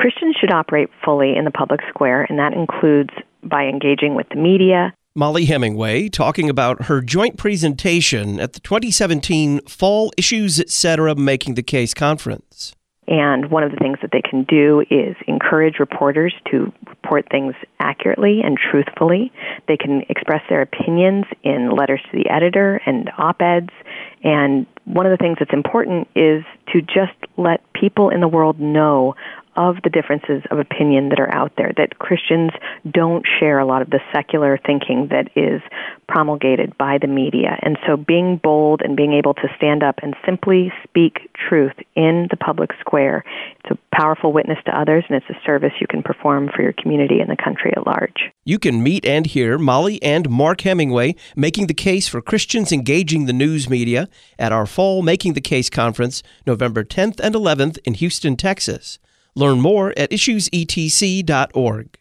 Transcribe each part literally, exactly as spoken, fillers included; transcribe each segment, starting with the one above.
Christians should operate fully in the public square, and that includes by engaging with the media. Mollie Hemingway talking about her joint presentation at the twenty seventeen Fall Issues, et cetera. Making the Case conference. And one of the things that they can do is encourage reporters to report things accurately and truthfully. They can express their opinions in letters to the editor and op-eds. And one of the things that's important is to just let people in the world know of the differences of opinion that are out there, that Christians don't share a lot of the secular thinking that is promulgated by the media. And so being bold and being able to stand up and simply speak truth in the public square, it's a powerful witness to others, and it's a service you can perform for your community and the country at large. You can meet and hear Mollie and Mark Hemingway making the case for Christians engaging the news media at our Fall Making the Case conference, November tenth and eleventh in Houston, Texas. Learn more at issues e t c dot org.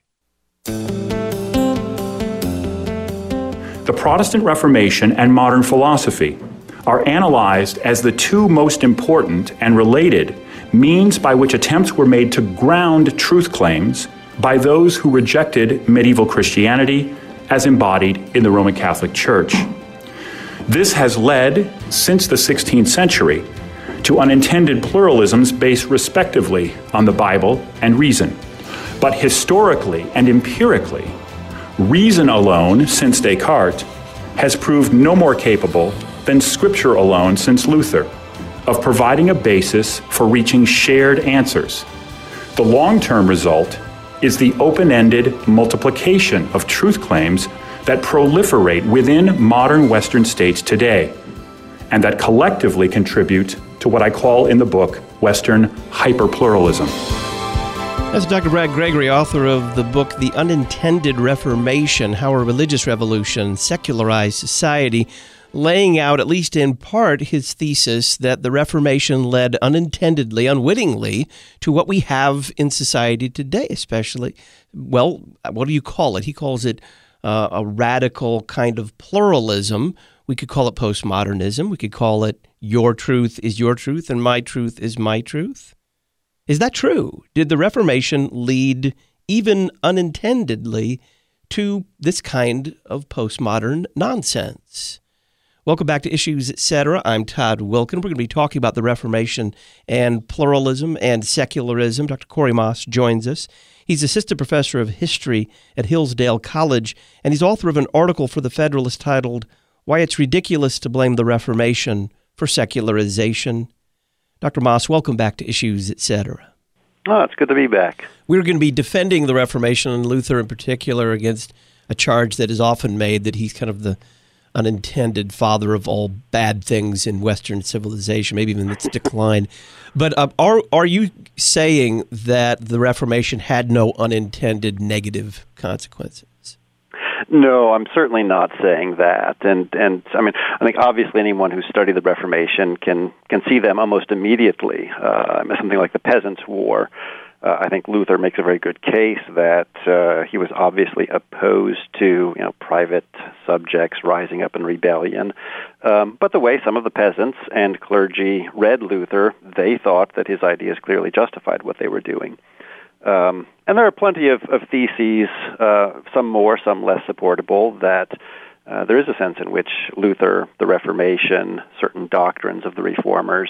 The Protestant Reformation and modern philosophy are analyzed as the two most important and related means by which attempts were made to ground truth claims by those who rejected medieval Christianity as embodied in the Roman Catholic Church. This has led, since the sixteenth century, to unintended pluralisms based respectively on the Bible and reason. But historically and empirically, reason alone since Descartes has proved no more capable than Scripture alone since Luther of providing a basis for reaching shared answers. The long-term result is the open-ended multiplication of truth claims that proliferate within modern Western states today, and that collectively contribute to what I call in the book Western hyperpluralism. That's Doctor Brad Gregory, author of the book The Unintended Reformation, How a Religious Revolution Secularized Society, laying out, at least in part, his thesis that the Reformation led unintendedly, unwittingly, to what we have in society today, especially, well, what do you call it? He calls it uh, a radical kind of pluralism. We could call it postmodernism. We could call it your truth is your truth and my truth is my truth. Is that true? Did the Reformation lead, even unintendedly, to this kind of postmodern nonsense? Welcome back to Issues, et cetera. I'm Todd Wilken. We're going to be talking about the Reformation and pluralism and secularism. Doctor Corey Moss joins us. He's assistant professor of history at Hillsdale College, and he's author of an article for The Federalist titled, Why It's Ridiculous to Blame the Reformation for Secularization. Doctor Moss, welcome back to Issues, et cetera. Oh, it's good to be back. We're going to be defending the Reformation, and Luther in particular, against a charge that is often made that he's kind of the unintended father of all bad things in Western civilization, maybe even its decline. But uh, are are you saying that the Reformation had no unintended negative consequences? No, I'm certainly not saying that. And, and I mean, I think obviously anyone who studied the Reformation can, can see them almost immediately. Uh, something like the Peasants' War. Uh, I think Luther makes a very good case that uh, he was obviously opposed to, you know, private subjects rising up in rebellion. Um, but the way some of the peasants and clergy read Luther, they thought that his ideas clearly justified what they were doing. Um, and there are plenty of, of theses, uh, some more, some less supportable, that uh, there is a sense in which Luther, the Reformation, certain doctrines of the Reformers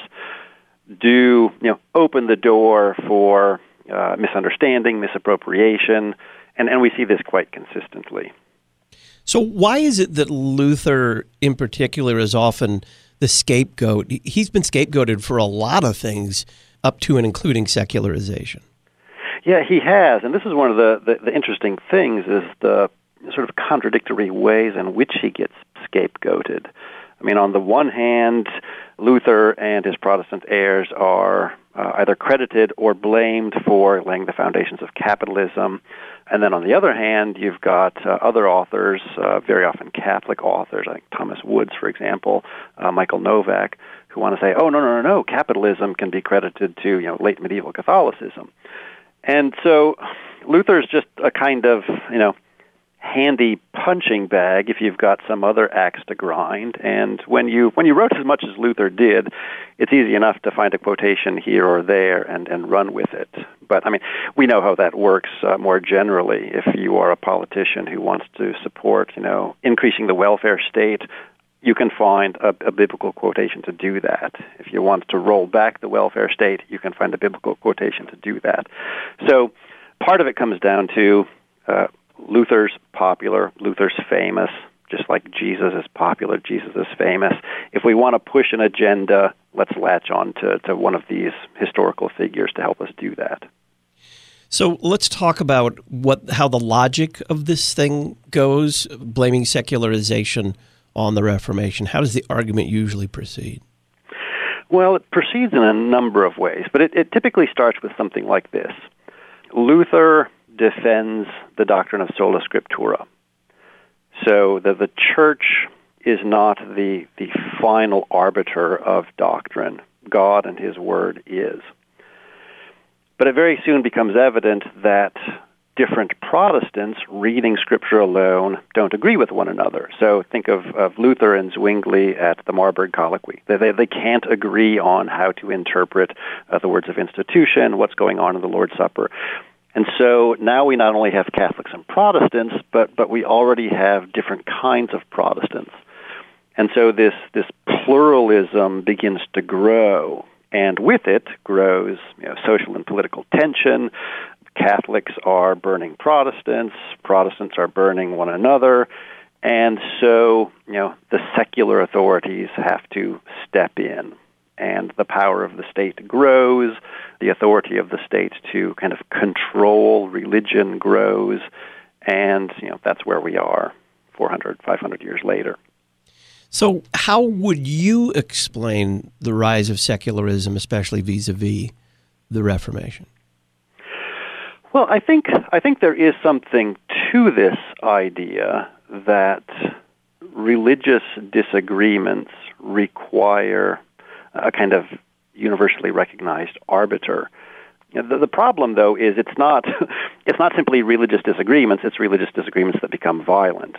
do, you know, open the door for uh, misunderstanding, misappropriation, and, and we see this quite consistently. So why is it that Luther in particular is often the scapegoat? He's been scapegoated for a lot of things up to and including secularization. Yeah, he has, and this is one of the, the, the interesting things is the sort of contradictory ways in which he gets scapegoated. I mean, on the one hand, Luther and his Protestant heirs are uh, either credited or blamed for laying the foundations of capitalism. And then on the other hand, you've got uh, other authors, uh, very often Catholic authors, like Thomas Woods, for example, uh, Michael Novak, who want to say, oh, no, no, no, no, capitalism can be credited to, you know, late medieval Catholicism. And so Luther's just a kind of, you know, handy punching bag if you've got some other axe to grind. And when you when you wrote as much as Luther did, it's easy enough to find a quotation here or there and, and run with it. But, I mean, we know how that works uh, more generally. If you are a politician who wants to support, you know, increasing the welfare state, you can find a, a biblical quotation to do that. If you want to roll back the welfare state, you can find a biblical quotation to do that. So part of it comes down to uh, Luther's popular, Luther's famous, just like Jesus is popular, Jesus is famous. If we want to push an agenda, let's latch on to, to one of these historical figures to help us do that. So let's talk about what how the logic of this thing goes, blaming secularization on the Reformation. How does the argument usually proceed? Well, it proceeds in a number of ways, but it, it typically starts with something like this. Luther defends the doctrine of sola scriptura. So that the church is not the, the final arbiter of doctrine. God and his word is. But it very soon becomes evident that different Protestants reading Scripture alone don't agree with one another. So think of, of Luther and Zwingli at the Marburg Colloquy. They, they, they can't agree on how to interpret uh, the words of institution, what's going on in the Lord's Supper. And so now we not only have Catholics and Protestants, but, but we already have different kinds of Protestants. And so this, this pluralism begins to grow. And with it grows, you know, social and political tension. Catholics are burning Protestants. Protestants are burning one another. And so, you know, the secular authorities have to step in. And the power of the state grows. The authority of the state to kind of control religion grows. And, you know, that's where we are four hundred, five hundred years later. So how would you explain the rise of secularism, especially vis-a-vis the Reformation? Well, I think I think there is something to this idea that religious disagreements require a kind of universally recognized arbiter. You know, the, the problem, though, is it's not it's not simply religious disagreements; it's religious disagreements that become violent.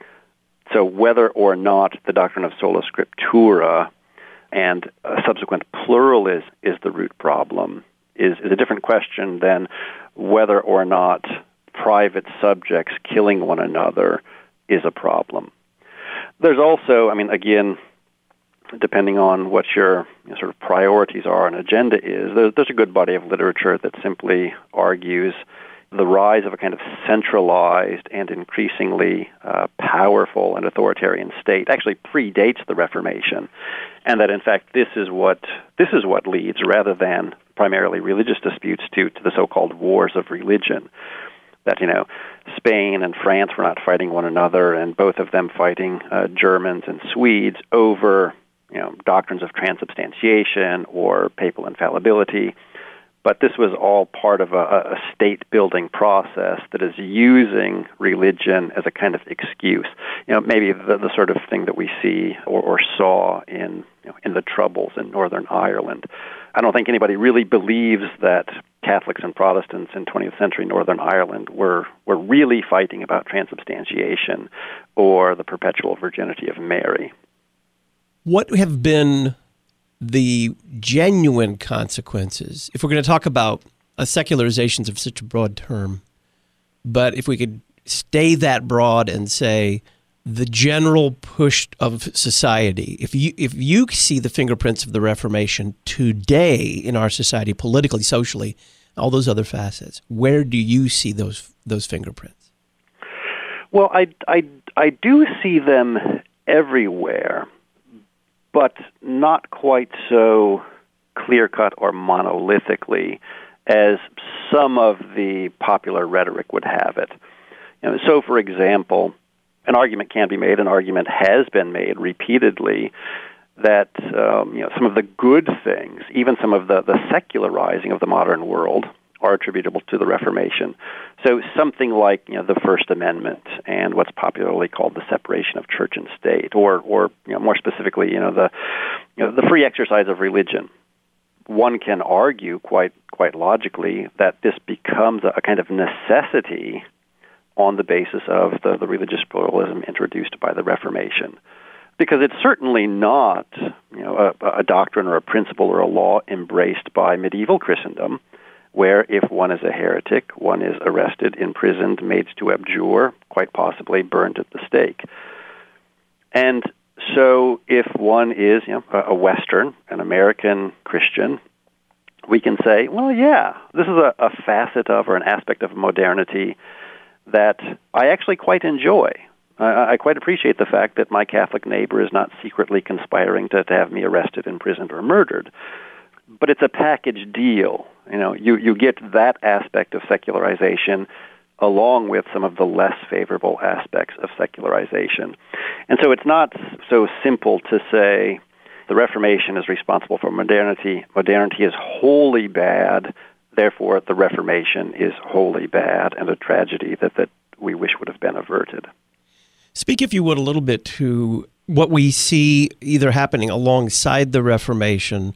So whether or not the doctrine of sola scriptura and a subsequent pluralism is the root problem is, is a different question than whether or not private subjects killing one another is a problem. There's also, I mean, again, depending on what your you know, sort of priorities are and agenda is, there's, there's a good body of literature that simply argues the rise of a kind of centralized and increasingly uh, powerful and authoritarian state actually predates the Reformation, and that in fact this is what this is what leads, rather than primarily religious disputes, to to the so-called wars of religion. That you know, Spain and France were not fighting one another, and both of them fighting uh, Germans and Swedes over you know doctrines of transubstantiation or papal infallibility. But this was all part of a, a state-building process that is using religion as a kind of excuse. You know, maybe the, the sort of thing that we see or, or saw in you know, in the Troubles in Northern Ireland. I don't think anybody really believes that Catholics and Protestants in twentieth century Northern Ireland were were really fighting about transubstantiation or the perpetual virginity of Mary. What have been the genuine consequences, if we're going to talk about a secularizations of such a broad term, but if we could stay that broad and say the general push of society, if you if you see the fingerprints of the Reformation today in our society, politically, socially, all those other facets, where do you see those those fingerprints? Well, I, I, I do see them everywhere, but not quite so clear-cut or monolithically as some of the popular rhetoric would have it. You know, so, for example, an argument can be made, an argument has been made repeatedly, that um, you know, some of the good things, even some of the, the secularizing of the modern world, are attributable to the Reformation. So something like you know the First Amendment and what's popularly called the separation of church and state, or or you know, more specifically, you know the you know, the free exercise of religion. One can argue quite quite logically that this becomes a, a kind of necessity on the basis of the, the religious pluralism introduced by the Reformation. Because it's certainly not, you know, a, a doctrine or a principle or a law embraced by medieval Christendom, where if one is a heretic, one is arrested, imprisoned, made to abjure, quite possibly burned at the stake. And so if one is, you know, a Western, an American Christian, we can say, well, yeah, this is a, a facet of or an aspect of modernity that I actually quite enjoy. I, I quite appreciate the fact that my Catholic neighbor is not secretly conspiring to, to have me arrested, imprisoned, or murdered. But it's a package deal. You know, you, you get that aspect of secularization along with some of the less favorable aspects of secularization. And so it's not so simple to say the Reformation is responsible for modernity. Modernity is wholly bad. Therefore, the Reformation is wholly bad and a tragedy that, that we wish would have been averted. Speak, if you would, a little bit to what we see either happening alongside the Reformation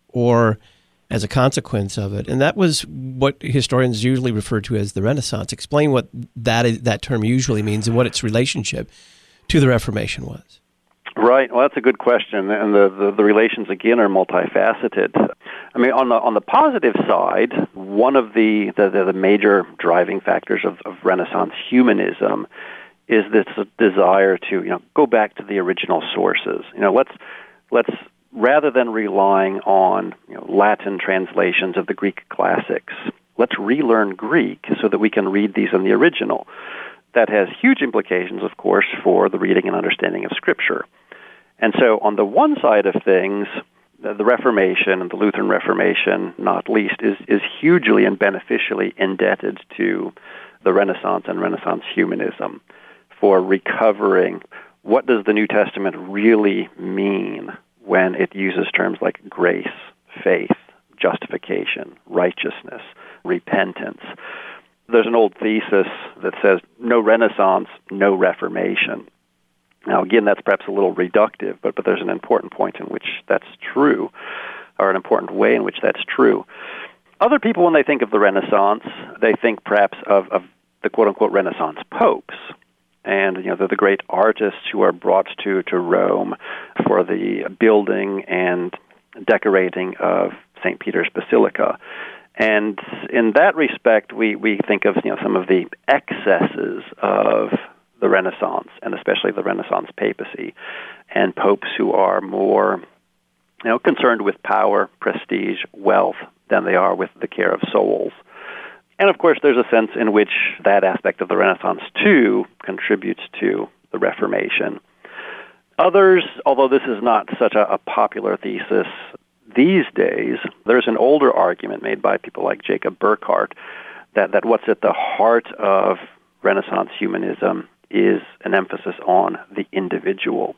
or as a consequence of it. And that was what historians usually refer to as the Renaissance. Explain what that is, that term usually means and what its relationship to the Reformation was. Right. Well, that's a good question, and the, the, the relations, again, are multifaceted. I mean, on the on the positive side, one of the, the, the major driving factors of, of Renaissance humanism is this desire to, you know, go back to the original sources. You know, let's let's rather than relying on, you know, Latin translations of the Greek classics, let's relearn Greek so that we can read these in the original. That has huge implications, of course, for the reading and understanding of Scripture. And so on the one side of things, the Reformation and the Lutheran Reformation, not least, is, is hugely and beneficially indebted to the Renaissance and Renaissance humanism for recovering what does the New Testament really mean when it uses terms like grace, faith, justification, righteousness, repentance. There's an old thesis that says no Renaissance, no Reformation. Now, again, that's perhaps a little reductive, but, but there's an important point in which that's true, or an important way in which that's true. Other people, when they think of the Renaissance, they think perhaps of, of the quote-unquote Renaissance popes. And, you know, they're the great artists who are brought to, to Rome for the building and decorating of Saint Peter's Basilica. And in that respect, we, we think of, you know, some of the excesses of the Renaissance, and especially the Renaissance papacy, and popes who are more, you know, concerned with power, prestige, wealth than they are with the care of souls. And of course, there's a sense in which that aspect of the Renaissance, too, contributes to the Reformation. Others, although this is not such a, a popular thesis these days, there's an older argument made by people like Jacob Burckhardt that, that what's at the heart of Renaissance humanism is an emphasis on the individual.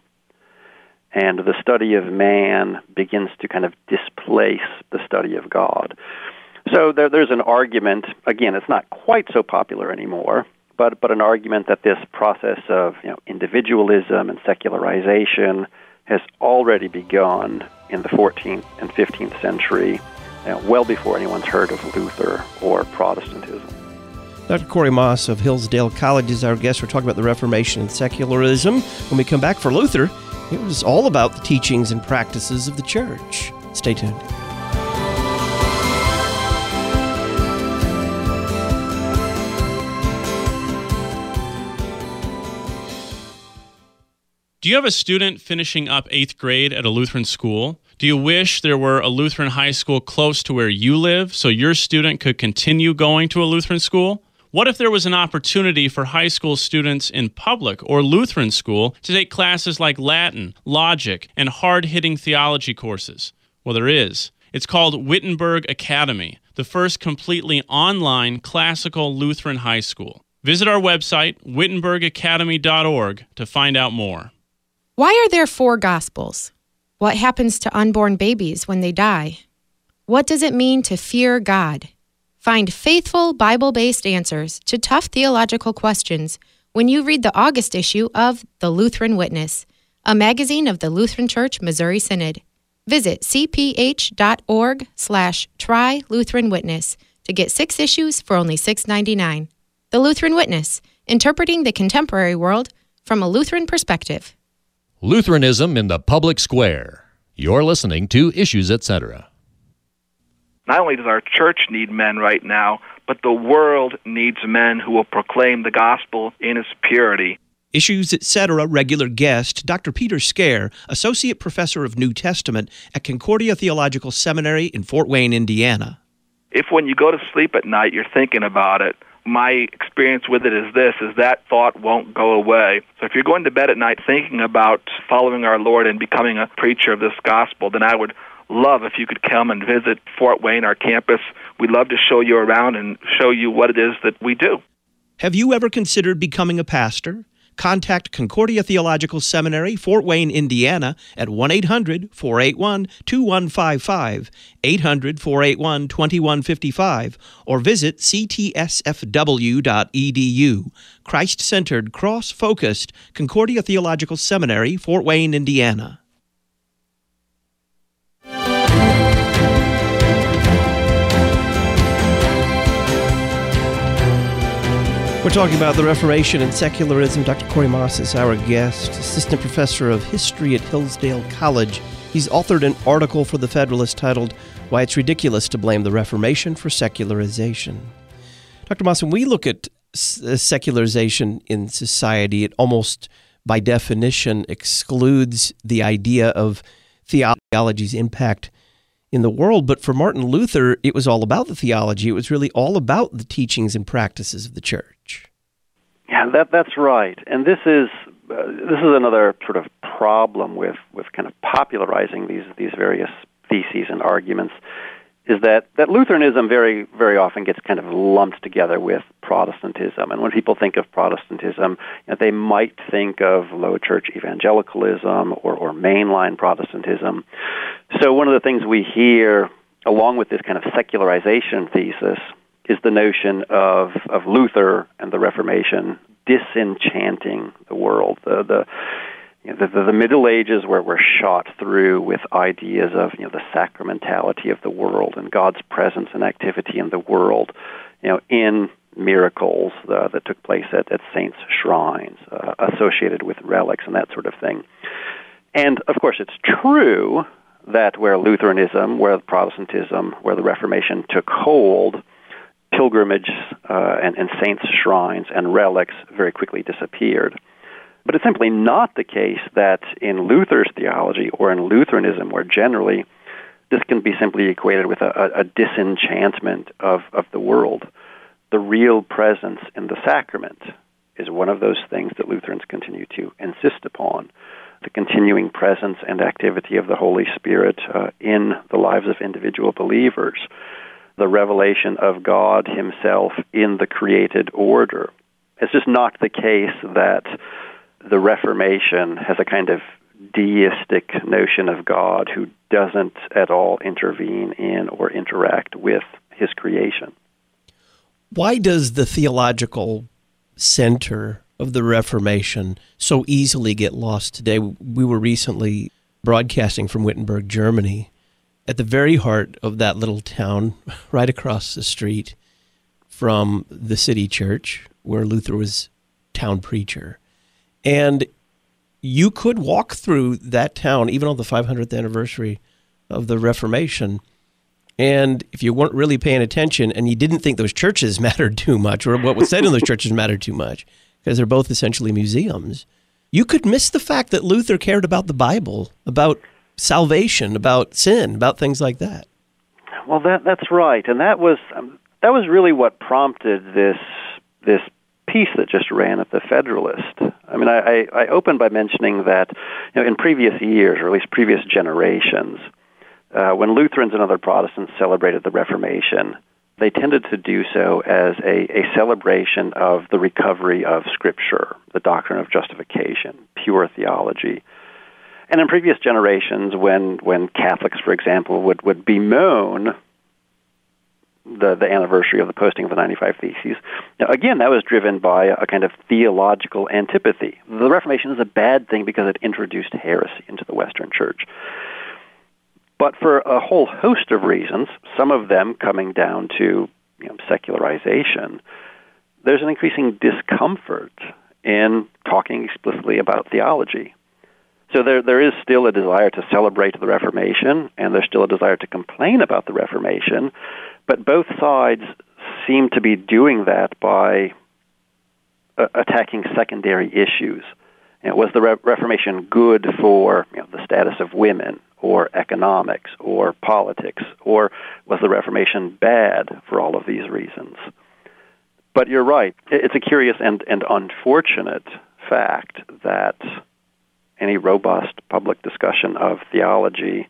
And the study of man begins to kind of displace the study of God. So there, there's an argument, again, it's not quite so popular anymore, but, but an argument that this process of, you know, individualism and secularization has already begun in the fourteenth and fifteenth century, you know, well before anyone's heard of Luther or Protestantism. Doctor Corey Moss of Hillsdale College is our guest. We're talking about the Reformation and secularism. When we come back for Luther, it was all about the teachings and practices of the church. Stay tuned. Do you have a student finishing up eighth grade at a Lutheran school? Do you wish there were a Lutheran high school close to where you live so your student could continue going to a Lutheran school? What if there was an opportunity for high school students in public or Lutheran school to take classes like Latin, logic, and hard-hitting theology courses? Well, there is. It's called Wittenberg Academy, the first completely online classical Lutheran high school. Visit our website, wittenberg academy dot org, to find out more. Why are there four Gospels? What happens to unborn babies when they die? What does it mean to fear God? Find faithful, Bible-based answers to tough theological questions when you read the August issue of The Lutheran Witness, a magazine of the Lutheran Church Missouri Synod. Visit c p h dot org slash try Lutheran Witness to get six issues for only six dollars and ninety-nine cents. The Lutheran Witness, interpreting the contemporary world from a Lutheran perspective. Lutheranism in the Public Square. You're listening to Issues, et cetera. Not only does our church need men right now, but the world needs men who will proclaim the gospel in its purity. Issues, et cetera. Regular guest, Doctor Peter Scaer, Associate Professor of New Testament at Concordia Theological Seminary in Fort Wayne, Indiana. If when you go to sleep at night you're thinking about it, my experience with it is this, is that thought won't go away. So if you're going to bed at night thinking about following our Lord and becoming a preacher of this gospel, then I would love if you could come and visit Fort Wayne, our campus. We'd love to show you around and show you what it is that we do. Have you ever considered becoming a pastor? Contact Concordia Theological Seminary, Fort Wayne, Indiana at one eight hundred, four eight one, two one five five, eight hundred, four eight one, two one five five, or visit c t s f w dot e d u. Christ-centered, cross-focused Concordia Theological Seminary, Fort Wayne, Indiana. We're talking about the Reformation and secularism. Doctor Corey Moss is our guest, Assistant Professor of History at Hillsdale College. He's authored an article for The Federalist titled, Why It's Ridiculous to Blame the Reformation for Secularization. Doctor Moss, when we look at secularization in society, it almost, by definition, excludes the idea of theology's impact in the world. But for Martin Luther, it was all about the theology. It was really all about the teachings and practices of the church. Yeah, that that's right. And this is uh, this is another sort of problem with, with kind of popularizing these these various theses and arguments, is that, that Lutheranism very very often gets kind of lumped together with Protestantism. And when people think of Protestantism, you know, they might think of low church evangelicalism or, or mainline Protestantism. So one of the things we hear, along with this kind of secularization thesis, is the notion of, of Luther and the Reformation disenchanting the world. The the, you know, the the Middle Ages were, were shot through with ideas of, you know, the sacramentality of the world and God's presence and activity in the world, you know, in miracles uh, that took place at, at saints' shrines, uh, associated with relics and that sort of thing. And, of course, it's true that where Lutheranism, where Protestantism, where the Reformation took hold, pilgrimages uh, and, and saints' shrines and relics very quickly disappeared. But it's simply not the case that in Luther's theology or in Lutheranism more generally, this can be simply equated with a, a disenchantment of, of the world. The real presence in the sacrament is one of those things that Lutherans continue to insist upon. The continuing presence and activity of the Holy Spirit uh, in the lives of individual believers. The revelation of God himself in the created order. It's just not the case that the Reformation has a kind of deistic notion of God who doesn't at all intervene in or interact with his creation. Why does the theological center of the Reformation so easily get lost today? We were recently broadcasting from Wittenberg, Germany. At the very heart of that little town, right across the street from the city church, where Luther was town preacher. And you could walk through that town, even on the five hundredth anniversary of the Reformation, and if you weren't really paying attention and you didn't think those churches mattered too much, or what was said in those churches mattered too much, because they're both essentially museums, you could miss the fact that Luther cared about the Bible, about salvation, about sin, about things like that. Well, that that's right, and that was um, that was really what prompted this this piece that just ran at the Federalist. I mean, I, I opened by mentioning that, you know, in previous years, or at least previous generations, uh, when Lutherans and other Protestants celebrated the Reformation, they tended to do so as a, a celebration of the recovery of Scripture, the doctrine of justification, pure theology. And in previous generations, when, when Catholics, for example, would, would bemoan the, the anniversary of the posting of the ninety-five Theses, now, again, that was driven by a kind of theological antipathy. The Reformation is a bad thing because it introduced heresy into the Western Church. But for a whole host of reasons, some of them coming down to, you know, secularization, there's an increasing discomfort in talking explicitly about theology. So there there is still a desire to celebrate the Reformation, and there's still a desire to complain about the Reformation, but both sides seem to be doing that by uh, attacking secondary issues. You know, was the Re- Reformation good for you know, the status of women, or economics, or politics, or was the Reformation bad for all of these reasons? But you're right. It's a curious and, and unfortunate fact that any robust public discussion of theology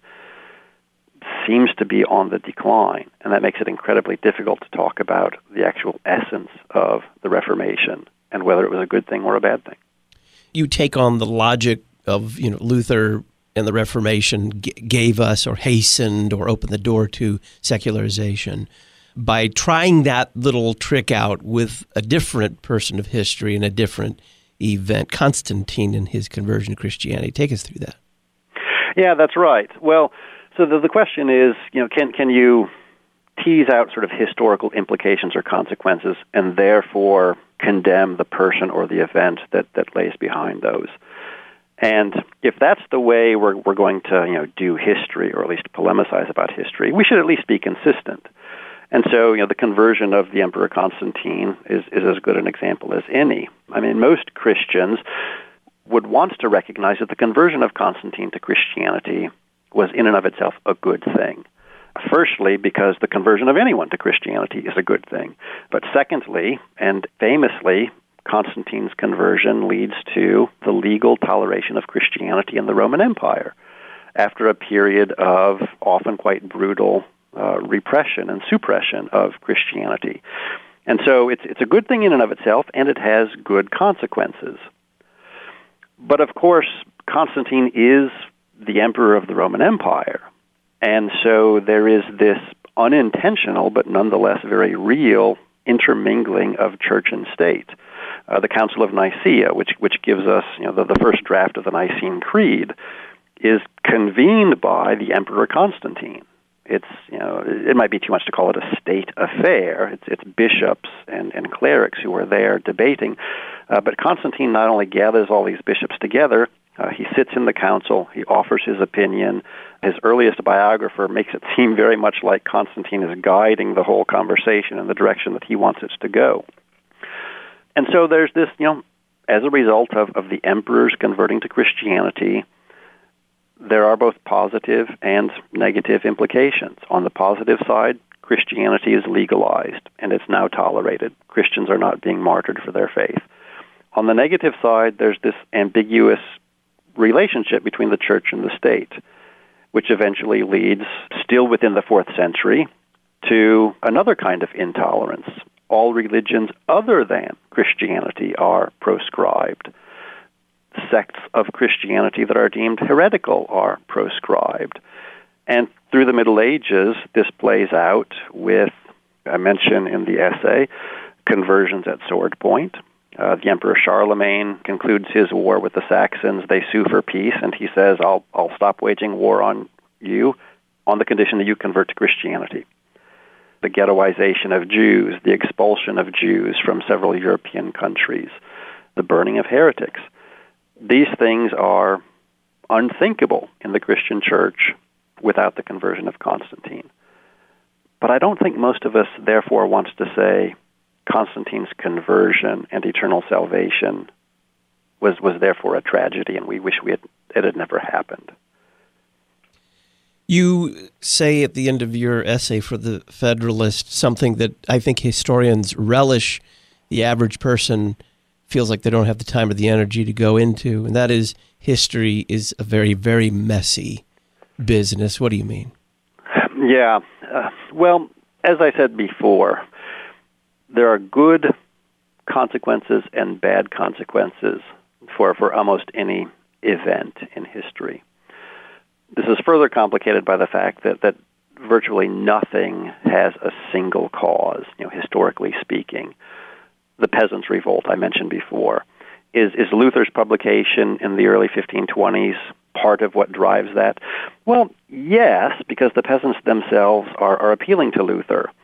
seems to be on the decline, and that makes it incredibly difficult to talk about the actual essence of the Reformation and whether it was a good thing or a bad thing. You take on the logic of, you know, Luther and the Reformation g- gave us or hastened or opened the door to secularization. By trying that little trick out with a different person of history and a different event, Constantine and his conversion to Christianity. Take us through that. Yeah, that's right. Well, so the, the question is, you know, can can you tease out sort of historical implications or consequences and therefore condemn the person or the event that, that lays behind those? And if that's the way we're we're going to, you know, do history, or at least polemicize about history, we should at least be consistent. And so, you know, the conversion of the Emperor Constantine is, is as good an example as any. I mean, most Christians would want to recognize that the conversion of Constantine to Christianity was in and of itself a good thing. Firstly, because the conversion of anyone to Christianity is a good thing. But secondly, and famously, Constantine's conversion leads to the legal toleration of Christianity in the Roman Empire after a period of often quite brutal Uh, repression and suppression of Christianity. And so it's it's a good thing in and of itself, and it has good consequences. But of course, Constantine is the emperor of the Roman Empire, and so there is this unintentional but nonetheless very real intermingling of church and state. Uh, the Council of Nicaea, which which gives us you know the, the first draft of the Nicene Creed, is convened by the Emperor Constantine. It's, you know, it might be too much to call it a state affair. It's, it's bishops and, and clerics who are there debating. Uh, but Constantine not only gathers all these bishops together, uh, he sits in the council, he offers his opinion. His earliest biographer makes it seem very much like Constantine is guiding the whole conversation in the direction that he wants it to go. And so there's this, you know, as a result of, of the emperors converting to Christianity, there are both positive and negative implications. On the positive side, Christianity is legalized, and it's now tolerated. Christians are not being martyred for their faith. On the negative side, there's this ambiguous relationship between the church and the state, which eventually leads, still within the fourth century, to another kind of intolerance. All religions other than Christianity are proscribed. Sects of Christianity that are deemed heretical are proscribed. And through the Middle Ages, this plays out with, I mention in the essay, conversions at sword point. Uh, the Emperor Charlemagne concludes his war with the Saxons. They sue for peace, and he says, I'll, I'll stop waging war on you on the condition that you convert to Christianity. The ghettoization of Jews, the expulsion of Jews from several European countries, the burning of heretics. These things are unthinkable in the Christian church without the conversion of Constantine. But I don't think most of us, therefore, wants to say Constantine's conversion and eternal salvation was, was therefore a tragedy, and we wish we had, it had never happened. You say at the end of your essay for the Federalist something that I think historians relish, the average person feels like they don't have the time or the energy to go into, and that is history is a very, very messy business. What do you mean? Yeah. Uh, well, as I said before, there are good consequences and bad consequences for, for almost any event in history. This is further complicated by the fact that, that virtually nothing has a single cause, you know, historically speaking. The Peasants' Revolt I mentioned before. Is, is Luther's publication in the early fifteen twenties part of what drives that? Well, yes, because the peasants themselves are, are appealing to Luther.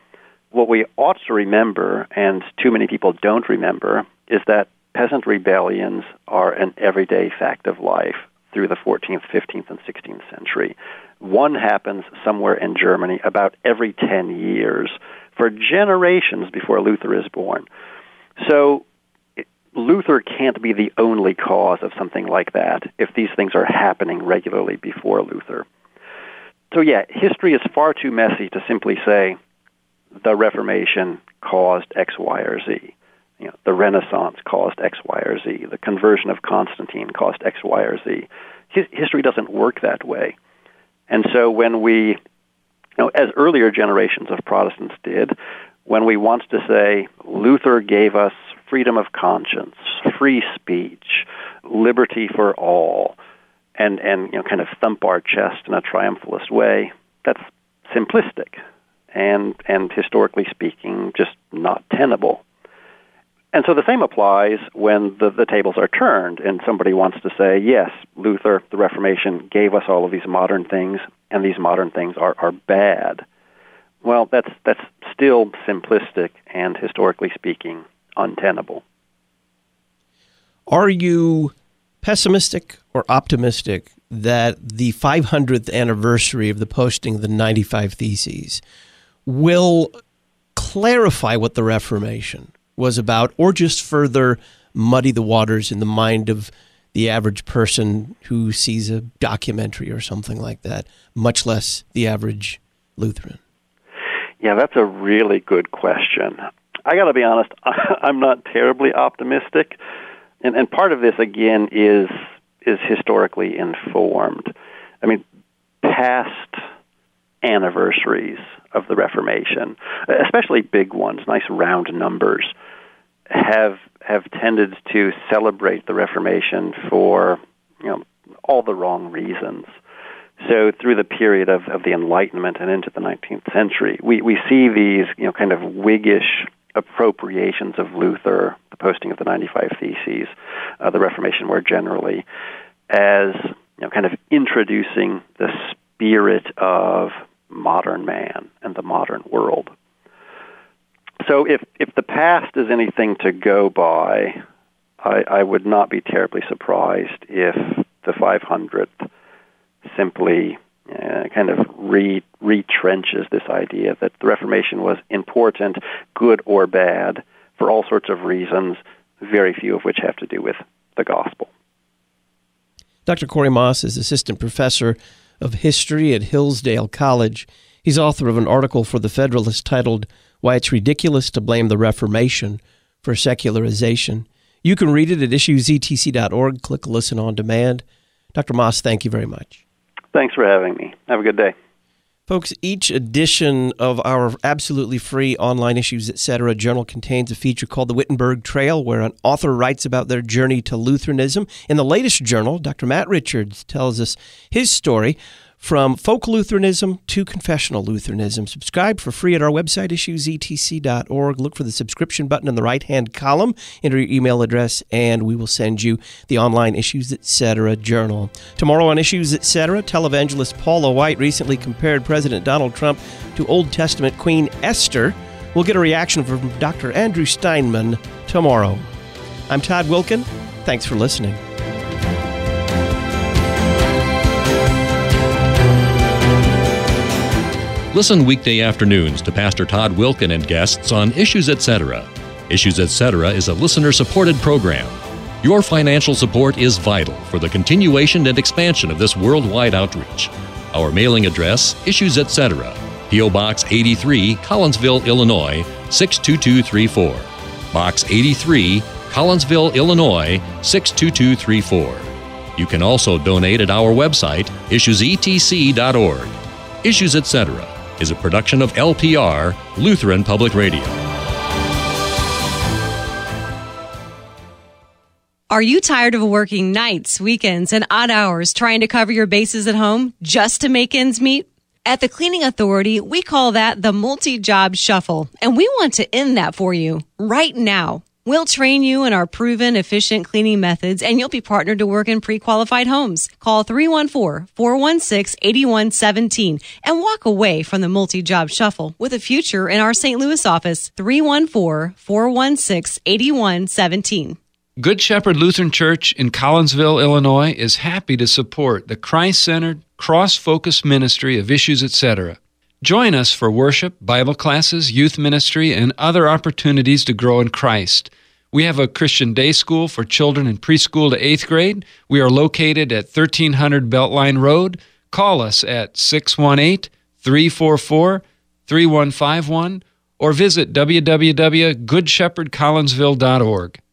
what we ought to remember, and too many people don't remember, is that peasant rebellions are an everyday fact of life through the fourteenth, fifteenth, and sixteenth century. One happens somewhere in Germany about every ten years for generations before Luther is born. So Luther can't be the only cause of something like that if these things are happening regularly before Luther. So yeah, history is far too messy to simply say the Reformation caused X, Y, or Z. You know, the Renaissance caused X, Y, or Z. The conversion of Constantine caused X, Y, or Z. His, history doesn't work that way. And so when we, you know, as earlier generations of Protestants did, when we want to say Luther gave us freedom of conscience, free speech, liberty for all, and, and you know, kind of thump our chest in a triumphalist way, that's simplistic and, and historically speaking, just not tenable. And so the same applies when the, the tables are turned and somebody wants to say, yes, Luther, the Reformation, gave us all of these modern things, and these modern things are, are bad. Well, that's that's still simplistic and, historically speaking, untenable. Are you pessimistic or optimistic that the five hundredth anniversary of the posting of the ninety-five Theses will clarify what the Reformation was about, or just further muddy the waters in the mind of the average person who sees a documentary or something like that, much less the average Lutheran? Yeah, that's a really good question. I got to be honest, I'm not terribly optimistic, and, and part of this, again, is is historically informed. I mean, past anniversaries of the Reformation, especially big ones, nice round numbers, have have tended to celebrate the Reformation for, you know, all the wrong reasons. So through the period of, of the Enlightenment and into the nineteenth century, we, we see these, you know, kind of Whiggish appropriations of Luther, the posting of the ninety-five Theses, uh, the Reformation more generally, as, you know, kind of introducing the spirit of modern man and the modern world. So if, if the past is anything to go by, I, I would not be terribly surprised if the five hundredth simply uh, kind of re, retrenches this idea that the Reformation was important, good or bad, for all sorts of reasons, very few of which have to do with the gospel. Doctor Corey Moss is assistant professor of history at Hillsdale College. He's author of an article for The Federalist titled Why It's Ridiculous to Blame the Reformation for Secularization. You can read it at issues e t c dot org. Click Listen on Demand. Doctor Moss, thank you very much. Thanks for having me. Have a good day. Folks, each edition of our absolutely free online Issues Etc. journal contains a feature called The Wittenberg Trail, where an author writes about their journey to Lutheranism. In the latest journal, Doctor Matt Richards tells us his story from folk Lutheranism to confessional Lutheranism. Subscribe for free at our website, issues e t c dot org. Look for the subscription button in the right-hand column. Enter your email address, and we will send you the online Issues Etc. journal. Tomorrow on Issues Etc., televangelist Paula White recently compared President Donald Trump to Old Testament Queen Esther. We'll get a reaction from Doctor Andrew Steinman tomorrow. I'm Todd Wilken. Thanks for listening. Listen weekday afternoons to Pastor Todd Wilken and guests on Issues Etc. Issues Etc. is a listener-supported program. Your financial support is vital for the continuation and expansion of this worldwide outreach. Our mailing address, Issues Etc., P O. Box eighty-three, Collinsville, Illinois, six two two three four. Box eighty-three, Collinsville, Illinois, six two two three four. You can also donate at our website, issues e t c dot org. Issues Etc. is a production of L P R, Lutheran Public Radio. Are you tired of working nights, weekends, and odd hours trying to cover your bases at home just to make ends meet? At the Cleaning Authority, we call that the multi-job shuffle, and we want to end that for you right now. We'll train you in our proven, efficient cleaning methods, and you'll be partnered to work in pre-qualified homes. Call three one four, four one six, eight one one seven and walk away from the multi-job shuffle with a future in our Saint Louis office. three one four, four one six, eight one one seven. Good Shepherd Lutheran Church in Collinsville, Illinois is happy to support the Christ-centered, cross-focused ministry of Issues, et cetera. Join us for worship, Bible classes, youth ministry, and other opportunities to grow in Christ. We have a Christian day school for children in preschool to eighth grade. We are located at thirteen hundred Beltline Road. Call us at six one eight, three four four, three one five one or visit w w w dot good shepherd collinsville dot org.